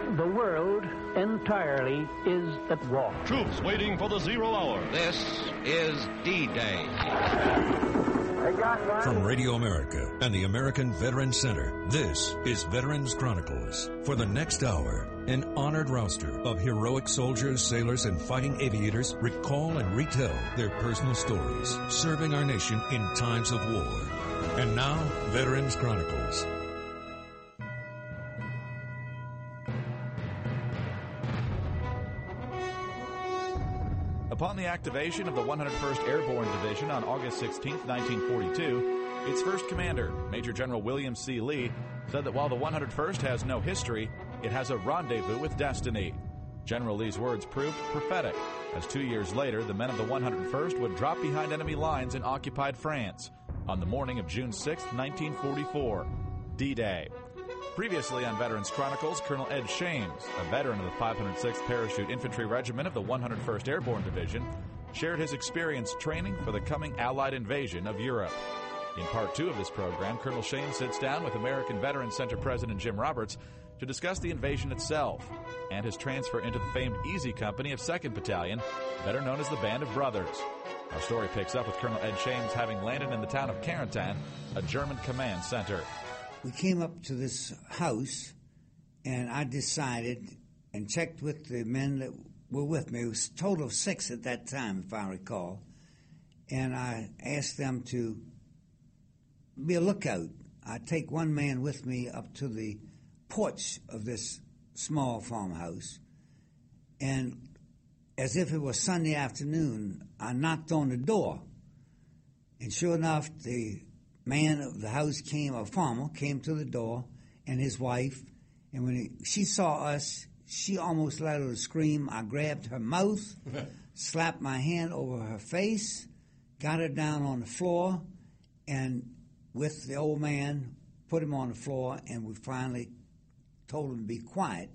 The world entirely is at war. Troops waiting for the 0 hour. This is D-Day. From Radio America and the American Veterans Center, this is Veterans Chronicles. For the next hour, an honored roster of heroic soldiers, sailors, and fighting aviators recall and retell their personal stories, serving our nation in times of war. And now, Veterans Chronicles. Upon the activation of the 101st Airborne Division on August 16, 1942, its first commander, Major General William C. Lee, said that while the 101st has no history, it has a rendezvous with destiny. General Lee's words proved prophetic, as 2 years later, the men of the 101st would drop behind enemy lines in occupied France on the morning of June 6, 1944, D-Day. Previously on Veterans Chronicles, Colonel Ed Shames, a veteran of the 506th Parachute Infantry Regiment of the 101st Airborne Division, shared his experience training for the coming Allied invasion of Europe. In Part 2 of this program, Colonel Shames sits down with American Veterans Center President Jim Roberts to discuss the invasion itself and his transfer into the famed Easy Company of 2nd Battalion, better known as the Band of Brothers. Our story picks up with Colonel Ed Shames having landed in the town of Carentan, a German command center. We came up to this house, and I decided and checked with the men that were with me. It was a total of 6 at that time, if I recall. And I asked them to be a lookout. I'd take one man with me up to the porch of this small farmhouse, and as if it was Sunday afternoon, I knocked on the door. And sure enough, the man of the house came, a farmer, came to the door, and his wife. And when she saw us, she almost let out a scream. I grabbed her mouth, slapped my hand over her face, got her down on the floor, and with the old man, put him on the floor, and we finally told him to be quiet.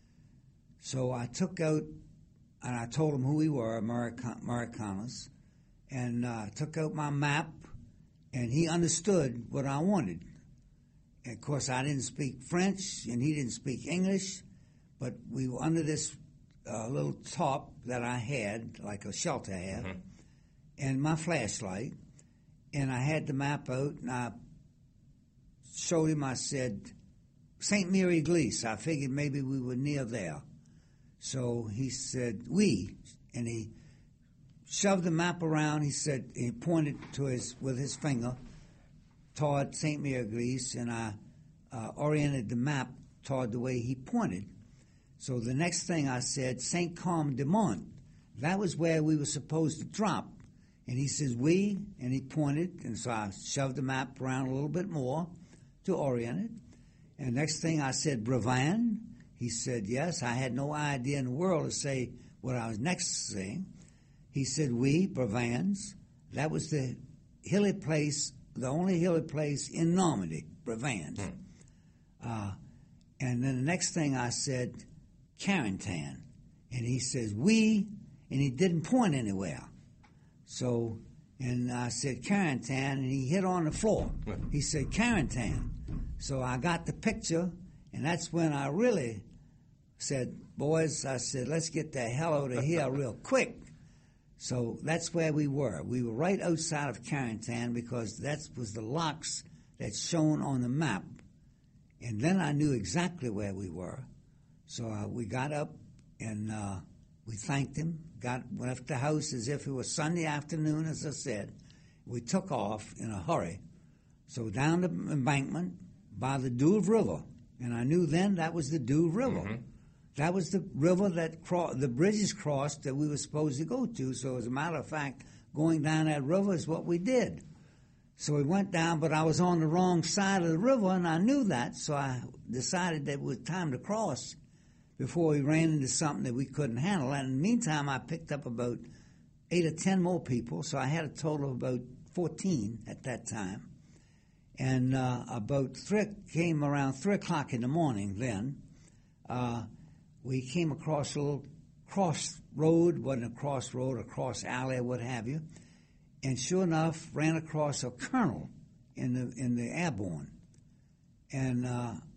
So I took out, and I told him who we were, Americanos, and took out my map, and he understood what I wanted. And of course, I didn't speak French, and he didn't speak English, but we were under this little top that I had, like a shelter hat, and my flashlight, and I had the map out, and I showed him, I said, St. Mary Église. I figured maybe we were near there. So he said, oui, and he shoved the map around. He said, he pointed to with his finger toward St. Mary Église, and I oriented the map toward the way he pointed. So the next thing I said, St. Carme de Mont. That was where we were supposed to drop. And he says, oui, and he pointed, and so I shoved the map around a little bit more to orient it. And next thing I said, Brevan. He said, yes. I had no idea in the world to say what I was next saying. He said, oui, Brevans. That was the hilly place, the only hilly place in Normandy, Brevans. And then the next thing I said, Carentan. And he says, oui, and he didn't point anywhere. So, and I said, Carentan, and he hit on the floor. He said, Carentan. So I got the picture, and that's when I really said, boys, I said, let's get the hell out of here real quick. So that's where we were. We were right outside of Carentan because that was the locks that's shown on the map. And then I knew exactly where we were. So we got up, and we thanked him, left the house as if it was Sunday afternoon, as I said. We took off in a hurry. So down the embankment by the Douve River, and I knew then that was the Douve River. That was the river that the bridges crossed that we were supposed to go to. So as a matter of fact, going down that river is what we did. So we went down, but I was on the wrong side of the river, and I knew that, so I decided that it was time to cross before we ran into something that we couldn't handle. And in the meantime, I picked up about 8 or 10 more people, so I had a total of about 14 at that time. And came around 3 o'clock in the morning then. We came across a little crossroad, wasn't a crossroad, a cross alley, what have you. And sure enough, ran across a colonel in the airborne. And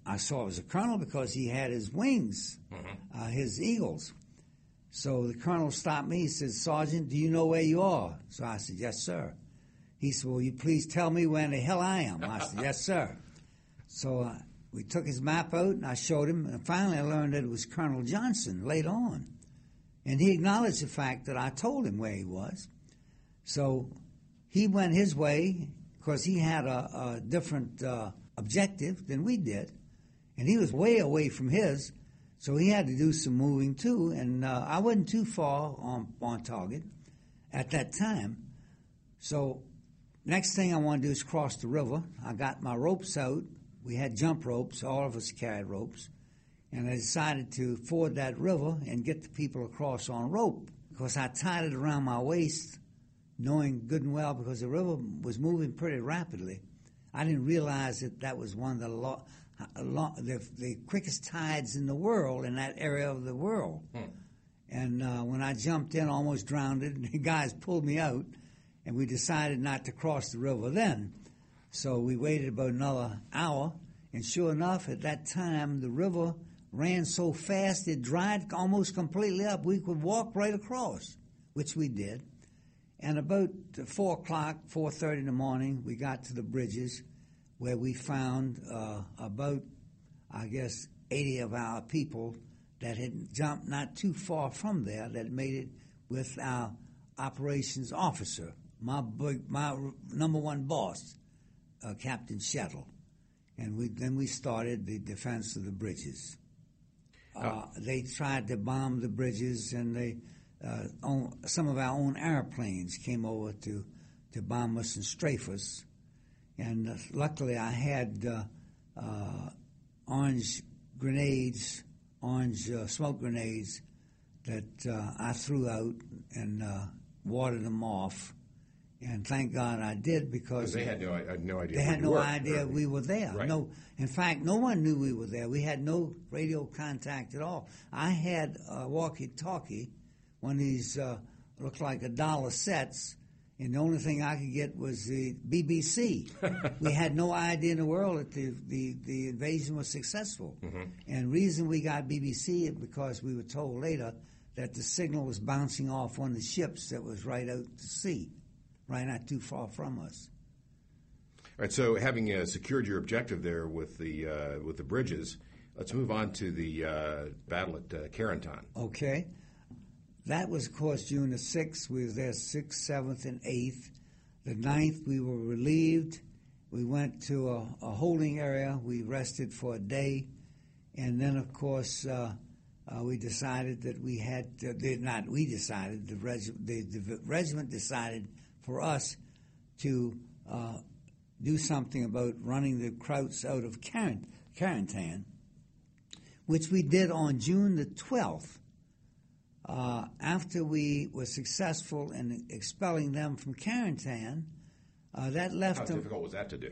I saw it was a colonel because he had his wings, his eagles. So the colonel stopped me. He said, "Sergeant, do you know where you are?" So I said, "Yes, sir." He said, "Will you please tell me where in the hell I am?" I said, "Yes, sir." So we took his map out, and I showed him. And finally, I learned that it was Colonel Johnson later on. And he acknowledged the fact that I told him where he was. So he went his way because he had a different objective than we did. And he was way away from his, so he had to do some moving too. And I wasn't too far on target at that time. So next thing I wanted to do is cross the river. I got my ropes out. We had jump ropes. All of us carried ropes. And I decided to ford that river and get the people across on rope because I tied it around my waist, knowing good and well because the river was moving pretty rapidly. I didn't realize that was one of the quickest tides in the world, in that area of the world. And when I jumped in, almost drowned it, and the guys pulled me out, and we decided not to cross the river then. So we waited about another hour, and sure enough, at that time, the river ran so fast it dried almost completely up. We could walk right across, which we did. And about 4 o'clock, 4:30 in the morning, we got to the bridges where we found about, I guess, 80 of our people that had jumped not too far from there that made it with our operations officer, my number one boss, Captain Shettle. And then we started the defense of the bridges. They tried to bomb the bridges, and some of our own airplanes came over to bomb us and strafe us. And luckily I had orange smoke grenades that I threw out and warded them off. And thank God I did because they had no idea. They had no idea we were there. Right. No, in fact, no one knew we were there. We had no radio contact at all. I had a walkie-talkie, one of these looked like $1 sets, and the only thing I could get was the BBC. We had no idea in the world that the invasion was successful. And the reason we got BBC is because we were told later that the signal was bouncing off one of the ships that was right out to sea, right not too far from us. All right, so having secured your objective there with the bridges, let's move on to the battle at Carentan. Okay. That was, of course, June the 6th. We were there 6th, 7th, and 8th. The 9th, we were relieved. We went to a holding area. We rested for a day. And then, of course, we decided that we had to, not we decided, the regiment decided for us to do something about running the Krauts out of Carentan, which we did on June the 12th. After we were successful in expelling them from Carentan, that left them... How difficult was that to do?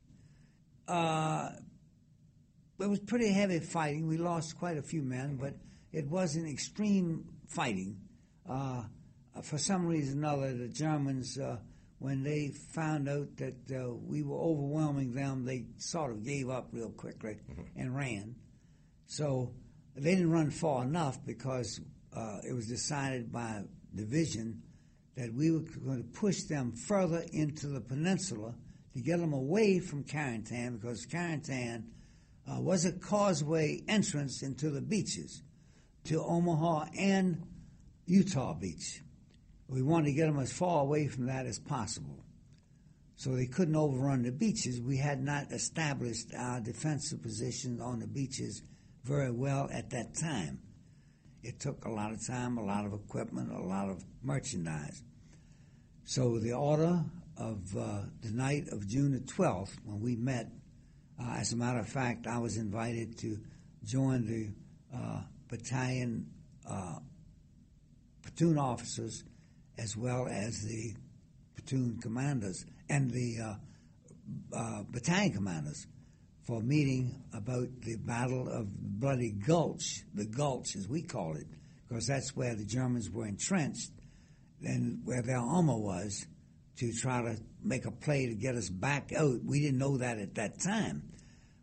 It was pretty heavy fighting. We lost quite a few men, but it wasn't extreme fighting. For some reason or other, the Germans, when they found out that we were overwhelming them, they sort of gave up real quickly and ran. So they didn't run far enough because it was decided by division that we were going to push them further into the peninsula to get them away from Carentan, because Carentan was a causeway entrance into the beaches, to Omaha and Utah Beach. We wanted to get them as far away from that as possible. So they couldn't overrun the beaches. We had not established our defensive positions on the beaches very well at that time. It took a lot of time, a lot of equipment, a lot of merchandise. So the order of the night of June the 12th, when we met, as a matter of fact, I was invited to join the battalion platoon officers as well as the platoon commanders and the battalion commanders for a meeting about the Battle of Bloody Gulch, the Gulch as we call it, because that's where the Germans were entrenched and where their armor was, to try to make a play to get us back out. We didn't know that at that time.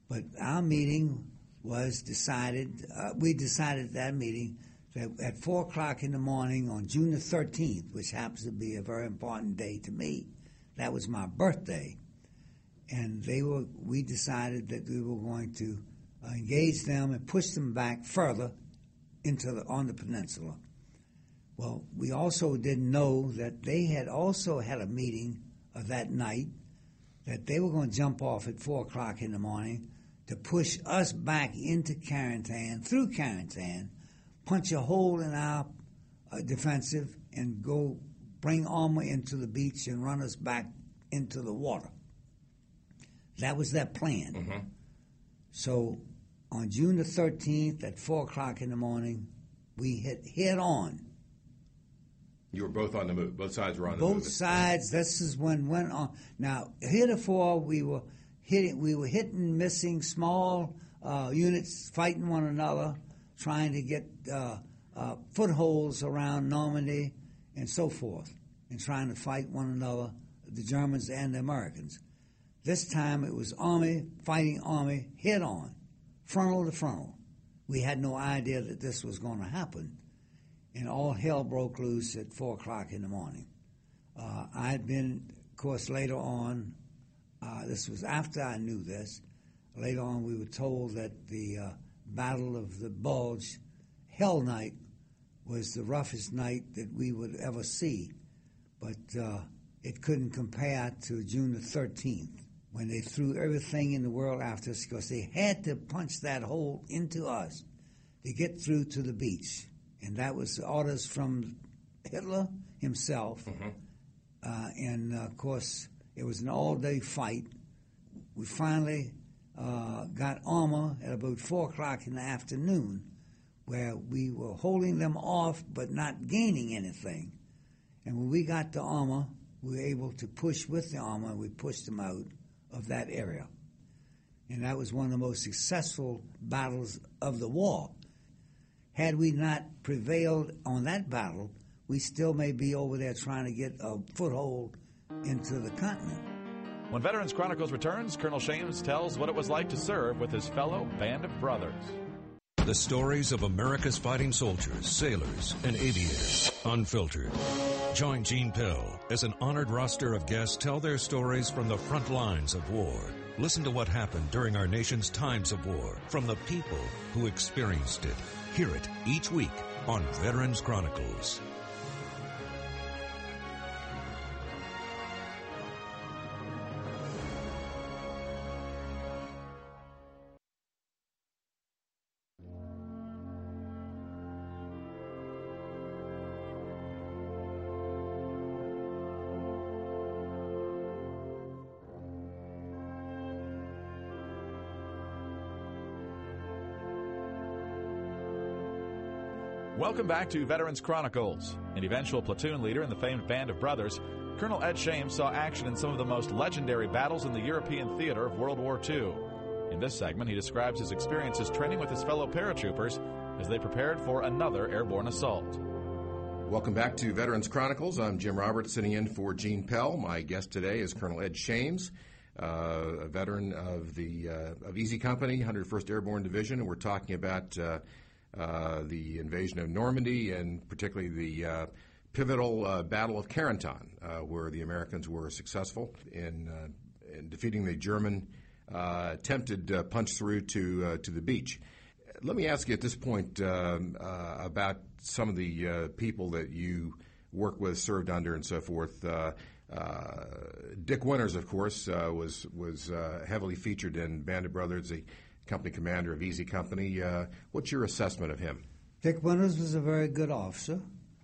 But our meeting was decided, we decided at that meeting that at 4 o'clock in the morning on June the 13th, which happens to be a very important day to me, that was my birthday, and we decided that we were going to engage them and push them back further on the peninsula. Well, we also didn't know that they had also had a meeting of that night that they were going to jump off at 4 o'clock in the morning to push us back into Carentan, through Carentan, punch a hole in our defensive, and go bring armor into the beach and run us back into the water. That was their plan. Mm-hmm. So on June the 13th at 4 o'clock in the morning, we hit head on. You were both on the move. Both sides were on the move. Both sides. This is when went on. Now, heretofore we were hitting, missing small units, fighting one another, trying to get footholds around Normandy and so forth, and trying to fight one another, the Germans and the Americans. This time it was army fighting army head on, frontal to frontal. We had no idea that this was going to happen. And all hell broke loose at 4 o'clock in the morning. I had been, of course, later on, this was after I knew this, later on we were told that the Battle of the Bulge, Hell Night, was the roughest night that we would ever see. But it couldn't compare to June the 13th, when they threw everything in the world after us, because they had to punch that hole into us to get through to the beach. And that was orders from Hitler himself. Mm-hmm. And, of course, it was an all-day fight. We finally got armor at about 4 o'clock in the afternoon, where we were holding them off but not gaining anything. And when we got the armor, we were able to push with the armor, and we pushed them out of that area. And that was one of the most successful battles of the war. Had we not prevailed on that battle, we still may be over there trying to get a foothold into the continent. When Veterans Chronicles returns, Colonel Shames tells what it was like to serve with his fellow band of brothers. The stories of America's fighting soldiers, sailors, and aviators, unfiltered. Join Gene Pell as an honored roster of guests tell their stories from the front lines of war. Listen to what happened during our nation's times of war from the people who experienced it. Hear it each week on Veterans Chronicles. Welcome back to Veterans Chronicles. An eventual platoon leader in the famed Band of Brothers, Colonel Ed Shames saw action in some of the most legendary battles in the European theater of World War II. In this segment, he describes his experiences training with his fellow paratroopers as they prepared for another airborne assault. Welcome back to Veterans Chronicles. I'm Jim Roberts, sitting in for Gene Pell. My guest today is Colonel Ed Shames, a veteran of Easy Company, 101st Airborne Division, and we're talking about the invasion of Normandy, and particularly the pivotal Battle of Carentan, where the Americans were successful in defeating the German attempted punch through to the beach. Let me ask you at this point about some of the people that you work with, served under, and so forth. Dick Winters, of course, was heavily featured in Band of Brothers, the company commander of Easy Company. What's your assessment of him? Dick Winters was a very good officer.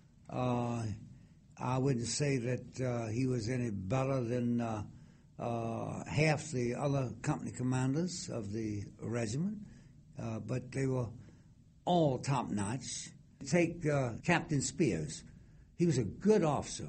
I wouldn't say that he was any better than half the other company commanders of the regiment, but they were all top-notch. Take Captain Spears. He was a good officer.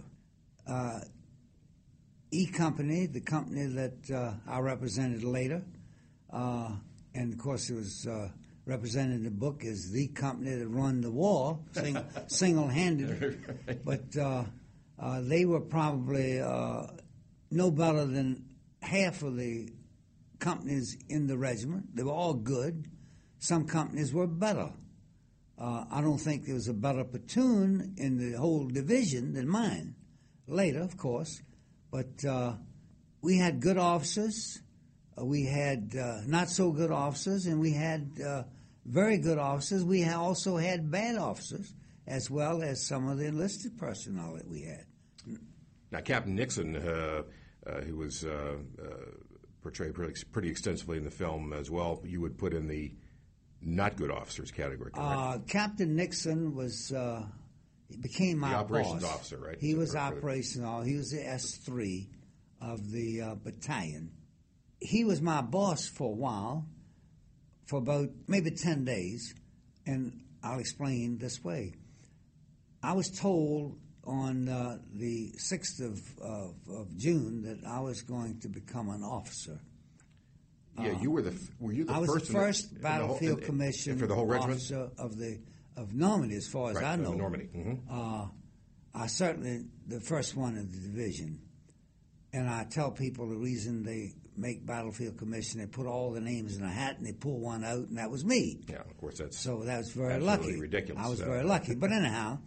E Company, the company that I represented later, and, of course, it was represented in the book as the company that run the war, single-handed. Right. But they were probably no better than half of the companies in the regiment. They were all good. Some companies were better. I don't think there was a better platoon in the whole division than mine. Later, of course. But we had good officers. We had not so good officers, and we had very good officers. We also had bad officers, as well as some of the enlisted personnel that we had. Now, Captain Nixon, who was portrayed pretty extensively in the film as well, you would put in the not good officers category, correct? Captain Nixon was became my the operations boss. Officer, right? He was operational. He was the S3 of the battalion. He was my boss for a while, for about maybe 10 days, and I'll explain this way. I was told on the 6th of June that I was going to become an officer. Yeah, were you the I was first the first battlefield commission for the whole regiment? officer of Normandy, as far as I know. Normandy. Mm-hmm. I certainly the first one in the division. And I tell people the reason they make battlefield commission, they put all the names in a hat and they pull one out, and that was me. Yeah, of course, that's so that was very absolutely lucky. Ridiculous. I was very lucky, but anyhow,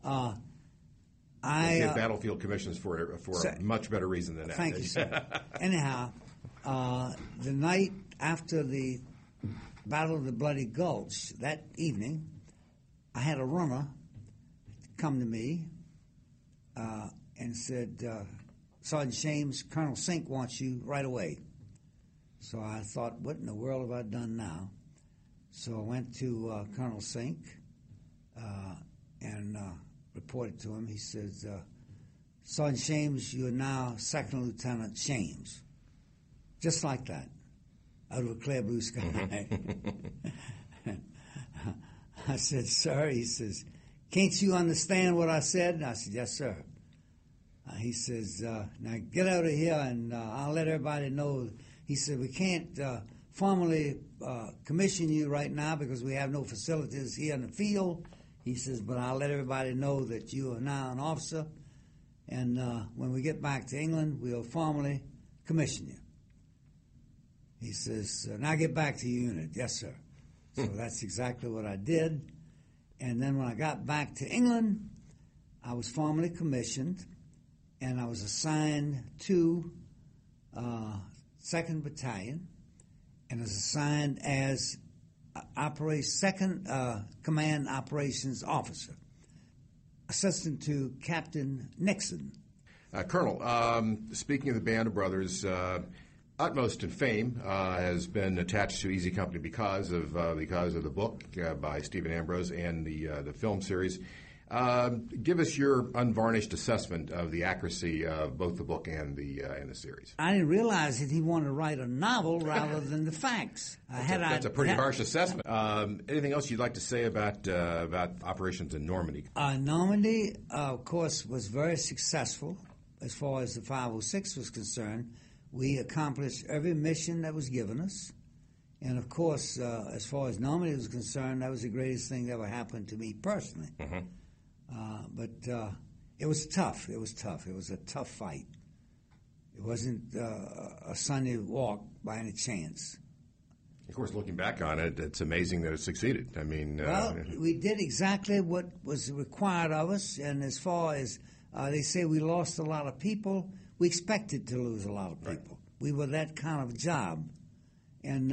I get battlefield commissions for a much better reason than that. Thank you, sir. Anyhow, the night after the Battle of the Bloody Gulch, that evening, I had a runner come to me and said, Sergeant Shames, Colonel Sink wants you right away. So I thought, what in the world have I done now? So I went to Colonel Sink and reported to him. He says, Sergeant Shames, you are now Second Lieutenant Shames. Just like that, out of a clear blue sky. I said, sir, he says, can't you understand what I said? And I said, yes, sir. He says, now get out of here and I'll let everybody know. He said, we can't formally commission you right now because we have no facilities here in the field. He says, but I'll let everybody know that you are now an officer. And when we get back to England, we'll formally commission you. He says, now get back to your unit. Yes, sir. So that's exactly what I did. And then when I got back to England, I was formally commissioned, and I was assigned to 2nd Battalion, and was assigned as Second Command Operations Officer, assistant to Captain Nixon. Colonel, speaking of the Band of Brothers, utmost in fame has been attached to Easy Company because of the book by Stephen Ambrose and the film series. Give us your unvarnished assessment of the accuracy of both the book and the series. I didn't realize that he wanted to write a novel rather than the facts. That's a pretty harsh assessment. Anything else you'd like to say about operations in Normandy? Normandy, of course, was very successful as far as the 506 was concerned. We accomplished every mission that was given us. And, of course, as far as Normandy was concerned, that was the greatest thing that ever happened to me personally. Mm-hmm. But it was tough. It was tough. It was a tough fight. It wasn't a sunny walk by any chance. Of course, looking back on it, it's amazing that it succeeded. I mean... well, we did exactly what was required of us. And as far as they say we lost a lot of people, we expected to lose a lot of people. Right. We were that kind of job. And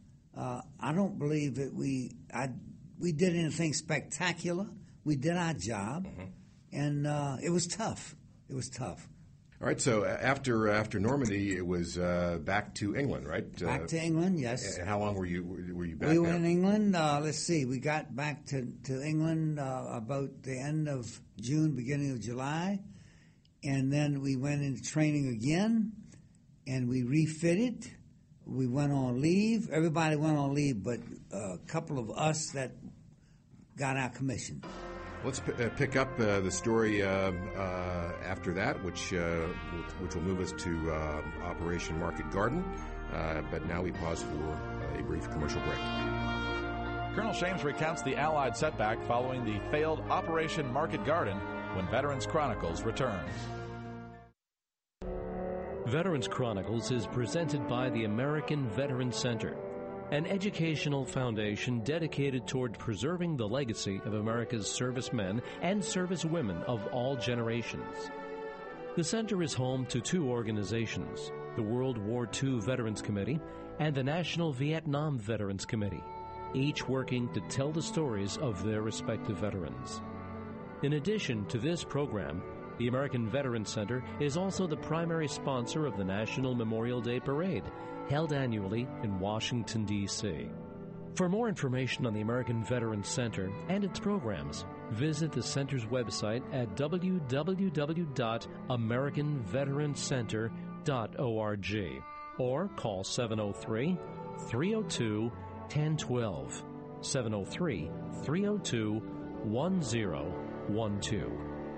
I don't believe that we did anything spectacular. We did our job, and it was tough. It was tough. All right, so after Normandy, it was back to England, right? Back to England, yes. And how long were you back We there? were in England, let's see, we got back to England about the end of June, beginning of July, and then we went into training again, and we refitted. We went on leave. Everybody went on leave, but a couple of us that got our commission. Let's pick up the story after that, which will move us to Operation Market Garden. But now we pause for a brief commercial break. Colonel Shames recounts the Allied setback following the failed Operation Market Garden when Veterans Chronicles returns. Veterans Chronicles is presented by the American Veterans Center, an educational foundation dedicated toward preserving the legacy of America's servicemen and servicewomen of all generations. The center is home to two organizations, the World War II Veterans Committee and the National Vietnam Veterans Committee, each working to tell the stories of their respective veterans. In addition to this program, the American Veterans Center is also the primary sponsor of the National Memorial Day Parade, held annually in Washington, D.C. For more information on the American Veterans Center and its programs, visit the center's website at www.americanveteranscenter.org or call 703-302-1012, 703-302-1012.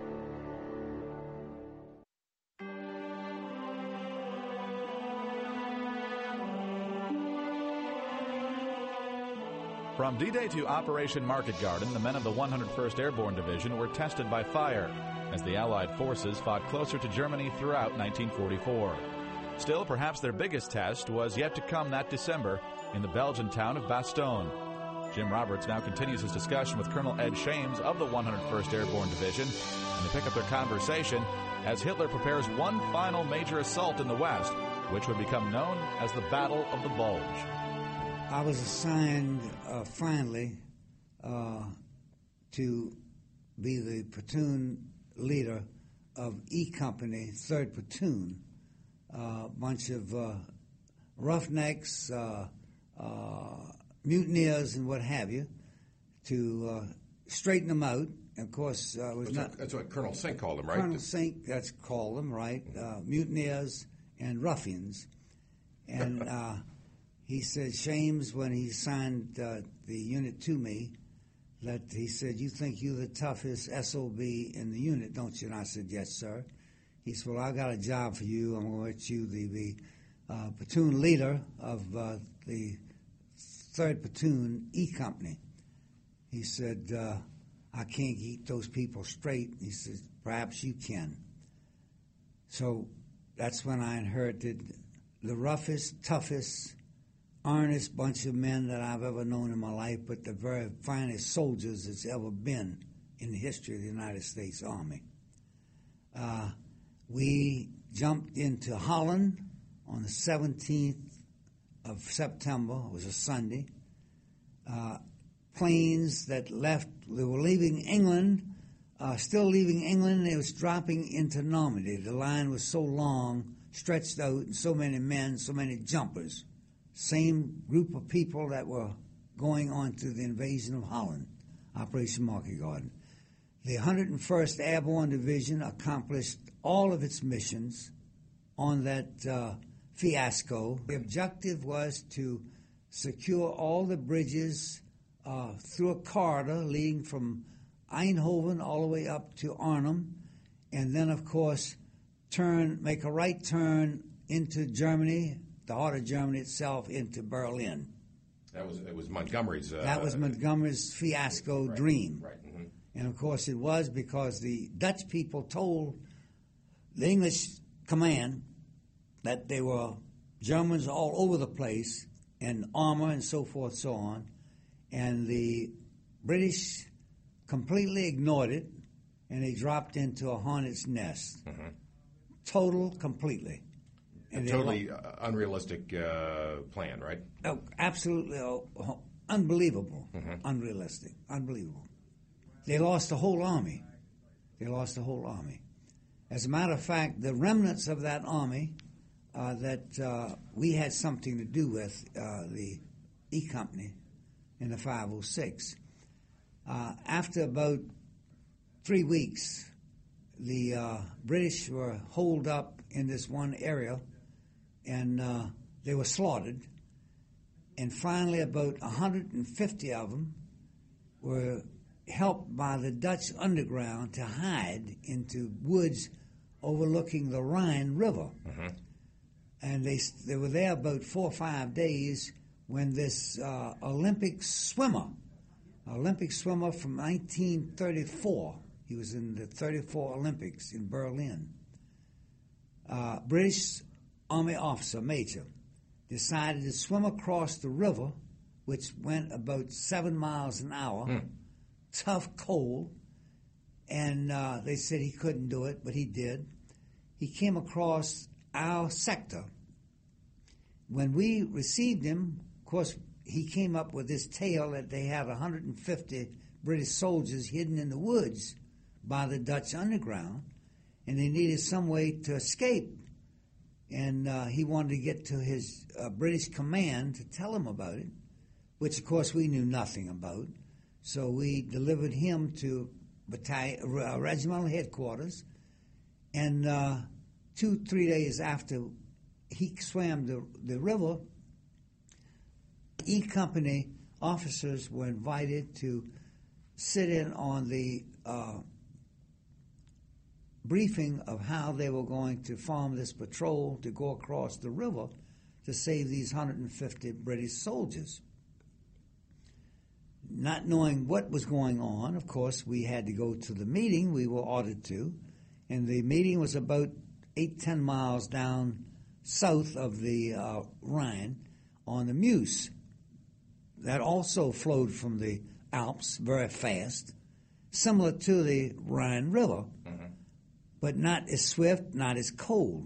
From D-Day to Operation Market Garden, the men of the 101st Airborne Division were tested by fire as the Allied forces fought closer to Germany throughout 1944. Still, perhaps their biggest test was yet to come that December in the Belgian town of Bastogne. Jim Roberts now continues his discussion with Colonel Ed Shames of the 101st Airborne Division, and they pick up their conversation as Hitler prepares one final major assault in the West, which would become known as the Battle of the Bulge. I was assigned finally to be the platoon leader of E Company, 3rd Platoon, a bunch of roughnecks, mutineers, and what have you, to straighten them out. Of course, that's what Colonel Sink called them, right? Colonel Sink, that's called them, right? Mutineers and ruffians. And he said, Shames, when he signed the unit to me, that he said, "You think you're the toughest SOB in the unit, don't you?" And I said, "Yes, sir." He said, "Well, I got a job for you. I'm going to let you be platoon leader of the 3rd Platoon E Company." He said, "I can't keep those people straight." He said, "Perhaps you can." So that's when I inherited the roughest, toughest, honest bunch of men that I've ever known in my life, but the very finest soldiers that's ever been in the history of the United States Army. We jumped into Holland on the 17th of September. It was a Sunday. Planes that left, they were leaving England, still leaving England, they was dropping into Normandy. The line was so long, stretched out, and so many men, so many jumpers. Same group of people that were going on to the invasion of Holland, Operation Market Garden. The 101st Airborne Division accomplished all of its missions on that fiasco. The objective was to secure all the bridges through a corridor leading from Eindhoven all the way up to Arnhem, and then, of course, make a right turn into Germany, the heart of Germany itself, into Berlin. It was Montgomery's. That was Montgomery's fiasco dream. Right. Mm-hmm. And of course it was because the Dutch people told the English command that there were Germans all over the place and armor and so forth, so on. And the British completely ignored it, and they dropped into a hornet's nest. Mm-hmm. Completely. And totally unrealistic plan, right? Oh, absolutely unbelievable, unrealistic, unbelievable. They lost the whole army. As a matter of fact, the remnants of that army that we had something to do with, the E Company in the 506, after about 3 weeks, the British were holed up in this one area, and they were slaughtered. And finally, about 150 of them were helped by the Dutch underground to hide into woods overlooking the Rhine River. Mm-hmm. And they were there about 4 or 5 days when this Olympic swimmer from 1934, he was in the 34 Olympics in Berlin. British Army officer, major, decided to swim across the river, which went about 7 miles an hour, tough, cold, and they said he couldn't do it, but he did. He came across our sector. When we received him, of course, he came up with this tale that they had 150 British soldiers hidden in the woods by the Dutch underground, and they needed some way to escape. And he wanted to get to his British command to tell him about it, which, of course, we knew nothing about. So we delivered him to regimental headquarters, and 2-3 days after he swam the river, E Company officers were invited to sit in on the briefing of how they were going to form this patrol to go across the river to save these 150 British soldiers. Not knowing what was going on, of course, we had to go to the meeting we were ordered to, and the meeting was about 8-10 miles down south of the Rhine on the Meuse. That also flowed from the Alps very fast, similar to the Rhine River, but not as swift, not as cold.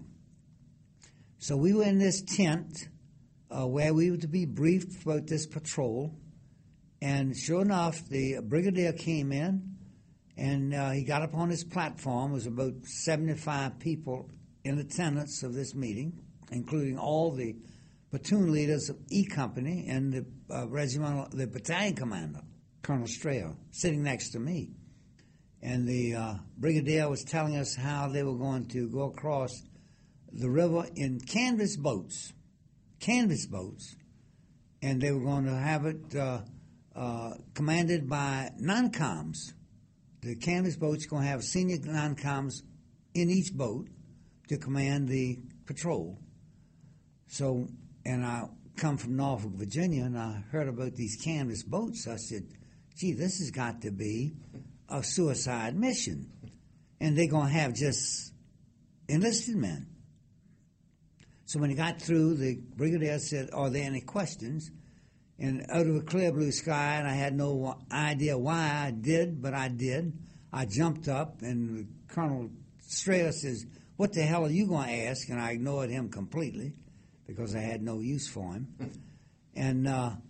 So we were in this tent where we were to be briefed about this patrol, and sure enough, the brigadier came in, and he got up on his platform. There was about 75 people in attendance of this meeting, including all the platoon leaders of E Company and the battalion commander, Colonel Strayer, sitting next to me. And the brigadier was telling us how they were going to go across the river in canvas boats, and they were going to have it commanded by non-coms. The canvas boats going to have senior non-coms in each boat to command the patrol. So, and I come from Norfolk, Virginia, and I heard about these canvas boats. I said, gee, this has got to be a suicide mission. And they're going to have just enlisted men. So when he got through, the brigadier said, are there any questions? And out of a clear blue sky, and I had no idea why I did, but I did. I jumped up, and Colonel Strayer says, what the hell are you going to ask? And I ignored him completely, because I had no use for him. And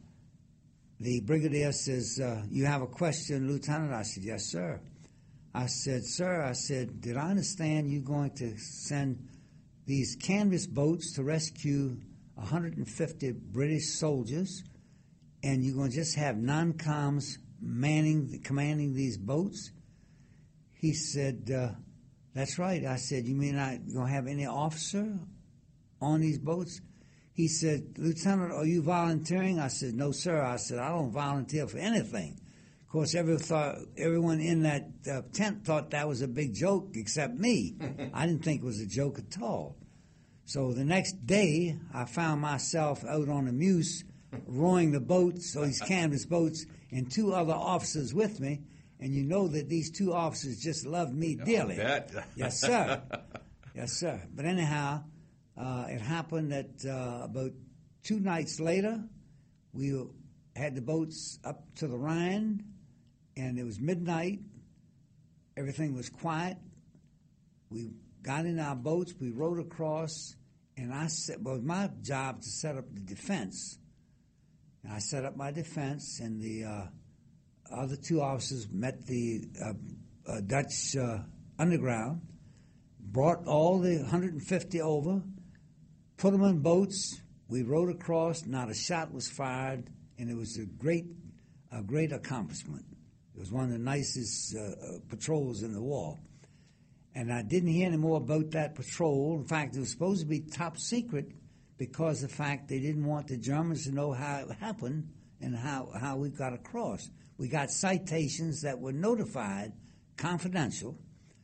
the brigadier says, you have a question, Lieutenant? I said, yes, sir. I said, sir, did I understand you're going to send these canvas boats to rescue 150 British soldiers, and you're going to just have non-coms commanding these boats? He said, that's right. I said, you mean I going to have any officer on these boats? He said, Lieutenant, are you volunteering? I said, no, sir. I said, I don't volunteer for anything. Of course, everyone in that tent thought that was a big joke except me. I didn't think it was a joke at all. So the next day, I found myself out on the Meuse rowing the boats, so these canvas boats, and 2 other officers with me. And you know that these 2 officers just loved me dearly. Yes, sir. Yes, sir. But anyhow, it happened that about 2 nights later, we had the boats up to the Rhine, and it was midnight. Everything was quiet. We got in our boats. We rowed across, and it was my job to set up the defense. And I set up my defense, and the other 2 officers met the Dutch underground, brought all the 150 over, put them in boats. We rowed across. Not a shot was fired, and it was a great accomplishment. It was one of the nicest patrols in the war. And I didn't hear any more about that patrol. In fact, it was supposed to be top secret because of the fact they didn't want the Germans to know how it happened and how we got across. We got citations that were notified, confidential.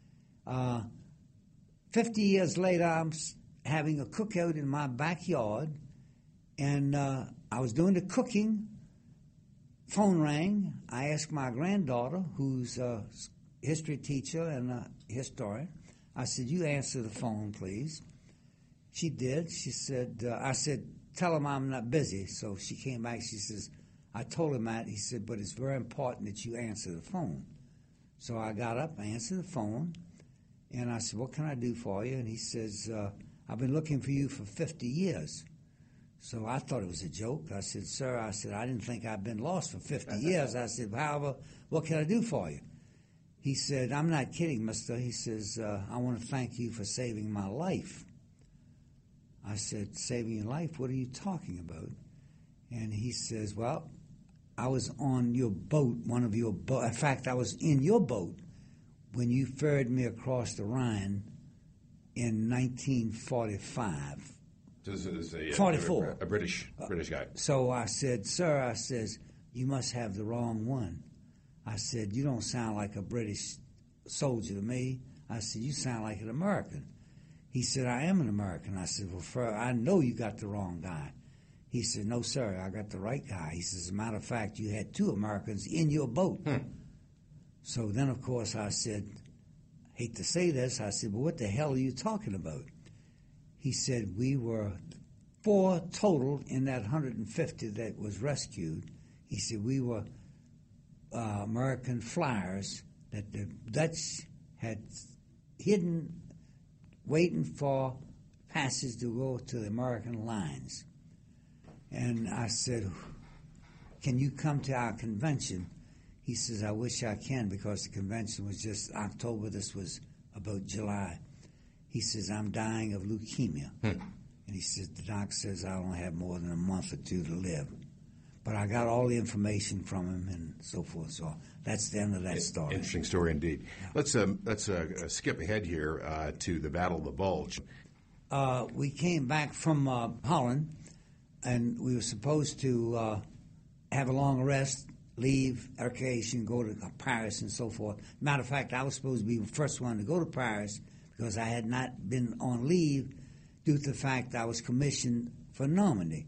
50 years later, I'm having a cookout in my backyard, and I was doing the cooking. Phone rang. I asked my granddaughter, who's a history teacher and a historian, I said, you answer the phone, please. She did. She said, I said, tell him I'm not busy. So she came back. She says, I told him that. He said, but it's very important that you answer the phone. So I got up, I answered the phone, and I said, what can I do for you? And he says, I've been looking for you for 50 years. So I thought it was a joke. I said, sir, I didn't think I'd been lost for 50 years. I said, however, what can I do for you? He said, I'm not kidding, mister. He says, I want to thank you for saving my life. I said, saving your life? What are you talking about? And he says, well, I was on your boat, one of your boats. In fact, I was in your boat when you ferried me across the Rhine in 1945. This is 44. A British guy. So I said, sir, I says, you must have the wrong one. I said, you don't sound like a British soldier to me. I said, you sound like an American. He said, I am an American. I said, well, I know you got the wrong guy. He said, no, sir, I got the right guy. He says, as a matter of fact, you had 2 Americans in your boat. So then, of course, I said, hate to say this, I said, but what the hell are you talking about? He said, we were 4 total in that 150 that was rescued. He said, we were American flyers that the Dutch had hidden, waiting for passage to go to the American lines. And I said, can you come to our convention? He says, I wish I can, because the convention was just October. This was about July. He says, I'm dying of leukemia. And he says, the doc says I only have more than a month or 2 to live. But I got all the information from him and so forth. So that's the end of that story. Interesting story indeed. Yeah. Let's skip ahead here to the Battle of the Bulge. We came back from Holland, and we were supposed to have a long rest, leave, vacation, go to Paris and so forth. Matter of fact, I was supposed to be the first one to go to Paris because I had not been on leave due to the fact I was commissioned for Normandy.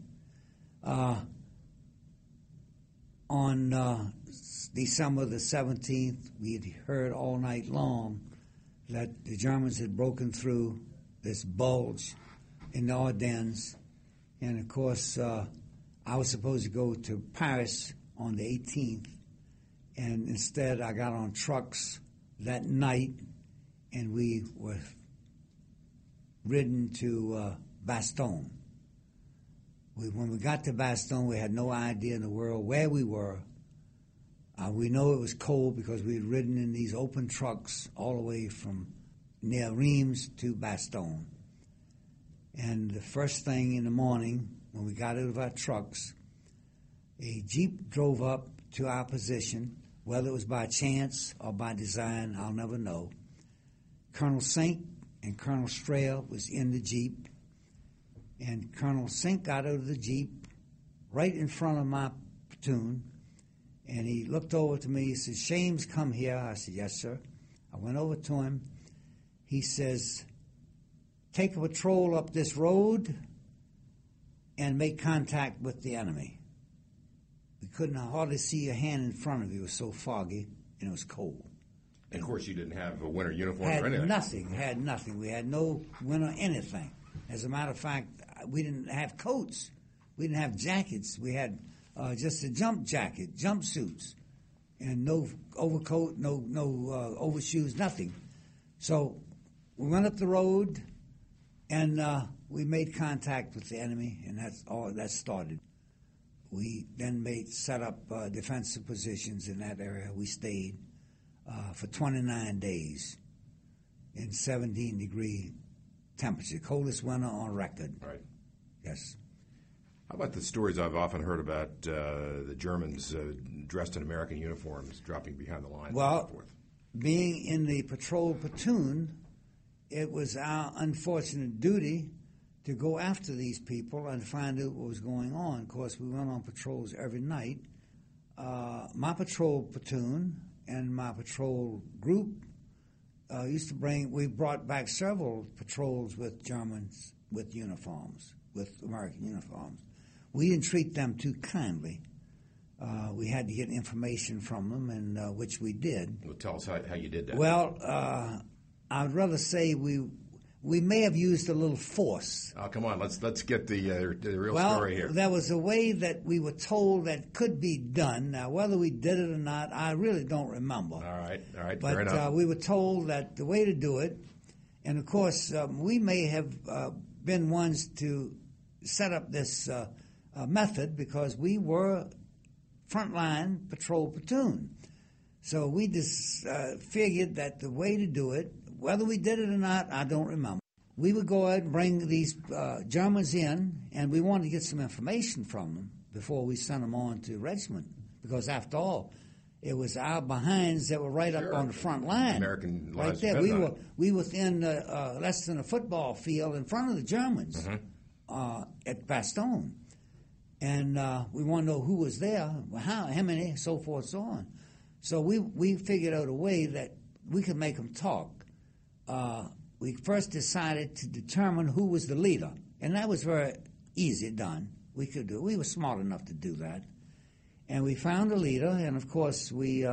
On December the 17th, we had heard all night long that the Germans had broken through this bulge in the Ardennes. And, of course, I was supposed to go to Paris on the 18th. And instead, I got on trucks that night, and we were ridden to Bastogne. When we got to Bastogne, we had no idea in the world where we were. We know it was cold because we had ridden in these open trucks all the way from near Reims to Bastogne. And the first thing in the morning, when we got out of our trucks, a Jeep drove up to our position. Whether it was by chance or by design, I'll never know. Colonel Sink and Colonel Strail was in the Jeep. And Colonel Sink got out of the Jeep right in front of my platoon, and he looked over to me. He said, Shames, come here. I said, yes, sir. I went over to him. He says, take a patrol up this road and make contact with the enemy. We couldn't hardly see your hand in front of you. It was so foggy, and it was cold. And, of course, you didn't have a winter uniform or anything. Had nothing. We had no winter anything. As a matter of fact, we didn't have coats. We didn't have jackets. We had just a jump jacket, jumpsuits, and no overcoat, no overshoes, nothing. So we went up the road, and we made contact with the enemy, and that's all that started. We then set up defensive positions in that area. We stayed for 29 days in 17-degree temperature, coldest winter on record. Right. Yes. How about the stories I've often heard about the Germans dressed in American uniforms dropping behind the lines and so forth? Being in the patrol platoon, it was our unfortunate duty to go after these people and find out what was going on. Of course, we went on patrols every night. My patrol platoon and my patrol group we brought back several patrols with Germans with uniforms, with American uniforms. We didn't treat them too kindly. We had to get information from them, and which we did. Well, tell us how you did that. Well, I'd rather say we may have used a little force. Oh, come on, let's get the real Well, story here. there was a way that we were told that could be done. Now, whether we did it or not, I really don't remember. All right, fair But enough. we were told that the way to do it, and of course, we may have been ones to set up this method because we were frontline patrol platoon. So we just figured that the way to do it, whether we did it or not, I don't remember. We would go out and bring these Germans in, and we wanted to get some information from them before we sent them on to regiment, because after all, it was our behinds that were right up on the front line. American right lives there. depend on it. We were within less than a football field in front of the Germans at Bastogne. And we want to know who was there, how many, so forth, so on. So we figured out a way that we could make them talk. We first decided to determine who was the leader, and that was very easy done. We could do. We were smart enough to do that, and we found a leader. And of course, we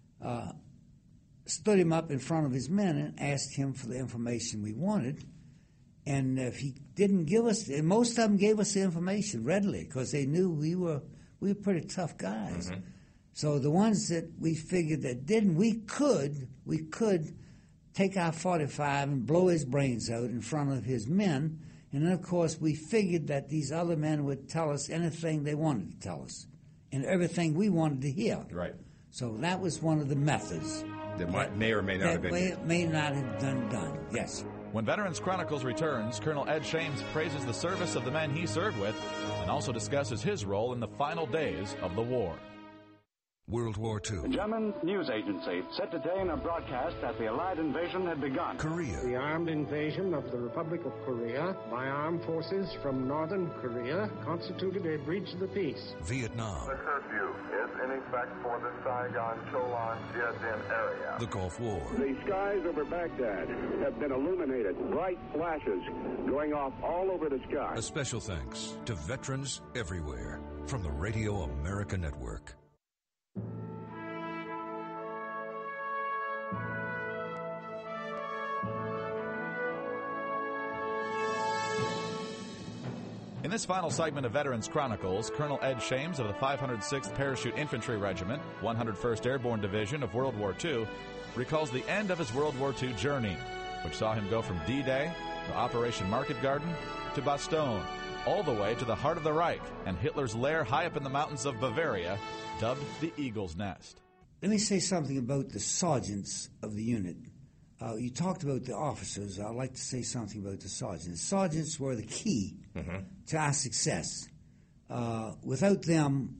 stood him up in front of his men and asked him for the information we wanted. And if he didn't give us, and most of them gave us the information readily because they knew we were pretty tough guys. Mm-hmm. So the ones that we figured that didn't, we could take our .45 and blow his brains out in front of his men. And then, of course, we figured that these other men would tell us anything they wanted to tell us and everything we wanted to hear. Right. So that was one of the methods. That may or may not have been. That may not have been done, yes. When Veterans Chronicles returns, Colonel Ed Shames praises the service of the men he served with and also discusses his role in the final days of the war. World War II. The German news agency said today in a broadcast that the Allied invasion had begun. Korea. The armed invasion of the Republic of Korea by armed forces from northern Korea constituted a breach of the peace. Vietnam. The curfew is in effect for the Saigon, Cholan, Jiadin area. The Gulf War. The skies over Baghdad have been illuminated. Bright flashes going off all over the sky. A special thanks to veterans everywhere from the Radio America Network. In this final segment of Veterans Chronicles, Colonel Ed Shames of the 506th Parachute Infantry Regiment, 101st Airborne Division of World War II, recalls the end of his World War II journey, which saw him go from D-Day to Operation Market Garden to Bastogne, all the way to the heart of the Reich and Hitler's lair high up in the mountains of Bavaria, dubbed the Eagle's Nest. Let me say something about the sergeants of the unit. You talked about the officers. I'd like to say something about the sergeants. Sergeants were the key to our success. Without them,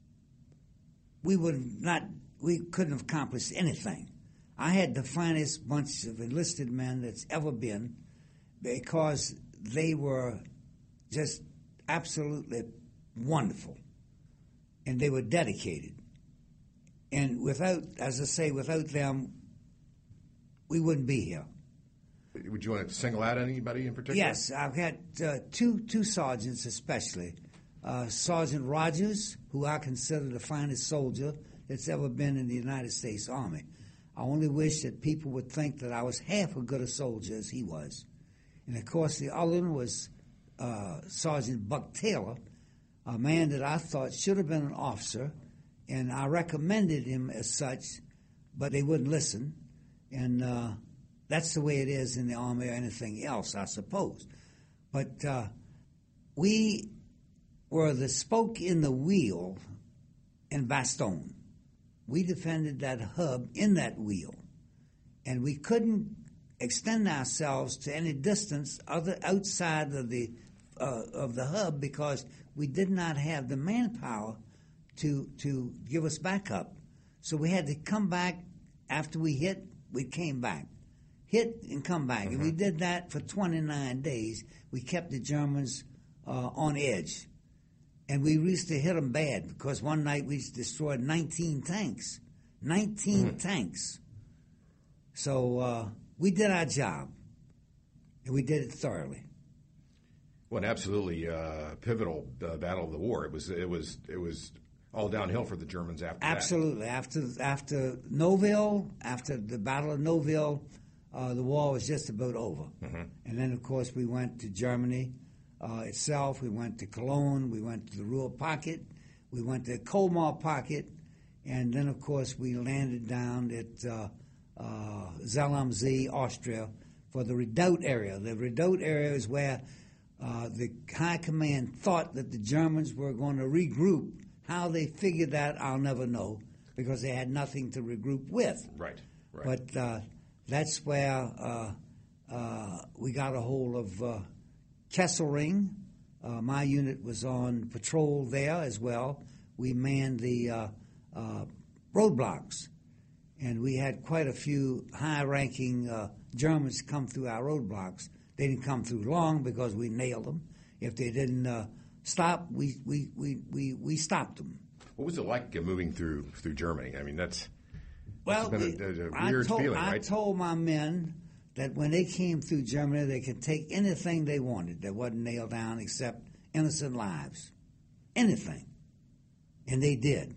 we couldn't have accomplished anything. I had the finest bunch of enlisted men that's ever been because they were just absolutely wonderful, and they were dedicated. And without them, we wouldn't be here. Would you want to single out anybody in particular? Yes, I've had two sergeants especially. Sergeant Rogers, who I consider the finest soldier that's ever been in the United States Army. I only wish that people would think that I was half as good a soldier as he was. And, of course, the other one was Sergeant Buck Taylor, a man that I thought should have been an officer, and I recommended him as such, but they wouldn't listen. And that's the way it is in the Army or anything else, I suppose. But we were the spoke in the wheel in Bastogne. We defended that hub in that wheel. And we couldn't extend ourselves to any distance outside of the hub because we did not have the manpower to give us backup. So we had to come back after we hit. We came back, hit and come back. And we did that for 29 days. We kept the Germans on edge. And we used to hit them bad because one night we destroyed 19 tanks. 19 tanks. So we did our job, and we did it thoroughly. Well, an absolutely pivotal battle of the war. It was all downhill for the Germans after that. Absolutely. After Noville, after the Battle of Noville, the war was just about over. And then, of course, we went to Germany itself. We went to Cologne. We went to the Ruhr Pocket. We went to Colmar Pocket. And then, of course, we landed down at Zell am See, Austria, for the Redoubt area. The Redoubt area is where the High Command thought that the Germans were going to regroup. How they figured that, I'll never know, because they had nothing to regroup with. Right. But that's where we got a hold of Kesselring. My unit was on patrol there as well. We manned the roadblocks, and we had quite a few high-ranking Germans come through our roadblocks. They didn't come through long because we nailed them. If they didn't stop, we stopped them. What was it like moving through Germany? I mean, that's well, been a weird feeling, right? I told my men that when they came through Germany, they could take anything they wanted that wasn't nailed down except innocent lives. Anything. And they did.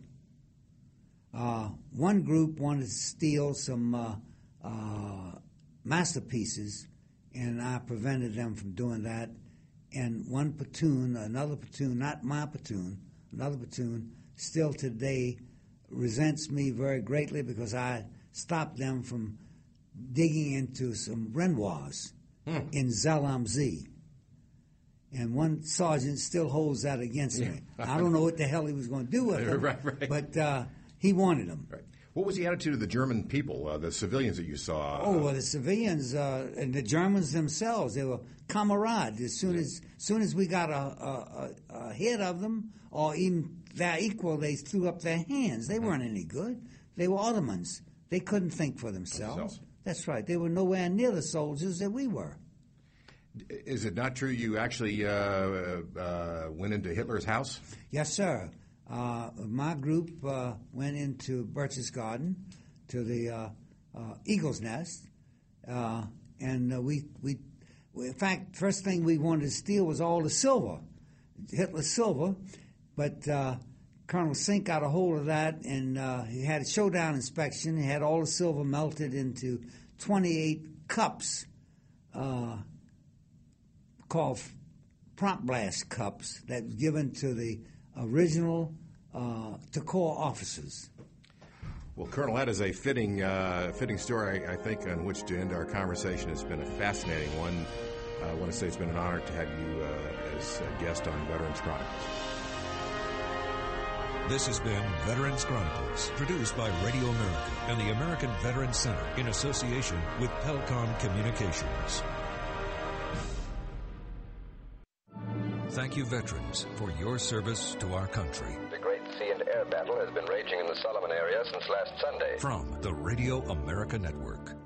One group wanted to steal some masterpieces, and I prevented them from doing that. And one platoon, another platoon, not my platoon, another platoon, still today resents me very greatly because I stopped them from digging into some Renoirs in Zell am See. And one sergeant still holds that against me. I don't know what the hell he was going to do with them, right. But he wanted them. Right. What was the attitude of the German people, the civilians that you saw? Well, the civilians and the Germans themselves, they were camaraderie. As soon as we got a hit of them, or even their equal, they threw up their hands. They weren't any good. They were Ottomans. They couldn't think for themselves. That's right. They were nowhere near the soldiers that we were. Is it not true you actually went into Hitler's house? Yes, sir. My group went into Berchtesgaden to the Eagle's Nest, and we in fact, first thing we wanted to steal was all the silver, Hitler's silver, but Colonel Sink got a hold of that, and he had a showdown inspection. He had all the silver melted into 28 cups called prompt blast cups that was given to the original to corps officers. Well, Colonel, that is a fitting story, I think, on which to end our conversation. It's been a fascinating one. I want to say it's been an honor to have you as a guest on Veterans Chronicles. This has been Veterans Chronicles, produced by Radio America and the American Veterans Center in association with Pelcom Communications. Thank you, veterans, for your service to our country. The great sea and air battle has been raging in the Solomon area since last Sunday. From the Radio America Network.